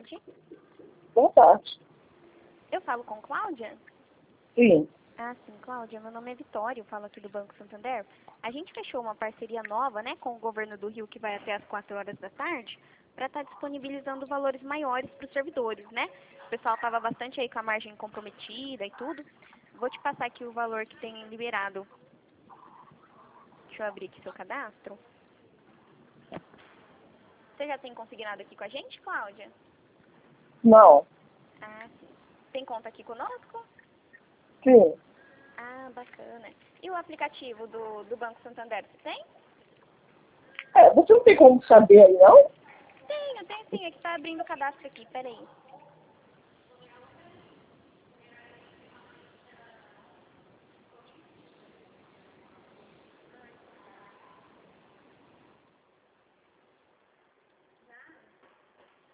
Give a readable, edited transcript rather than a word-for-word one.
tarde. Boa tarde. Eu falo com Cláudia? Sim. Ah, sim, Cláudia. Meu nome é Vitória, eu falo aqui do Banco Santander. A gente fechou uma parceria nova, né, com o governo do Rio, que vai até às 4 horas da tarde, para estar disponibilizando valores maiores para os servidores, né? O pessoal estava bastante aí com a margem comprometida e tudo. Vou te passar aqui o valor que tem liberado. Deixa eu abrir aqui seu cadastro. Você já tem consignado aqui com a gente, Cláudia? Não. Ah, sim. Tem conta aqui conosco? Sim. Ah, bacana. E o aplicativo do Banco Santander, você tem? Você não tem como saber aí, não? Tenho sim. É que tá abrindo o cadastro aqui. Peraí.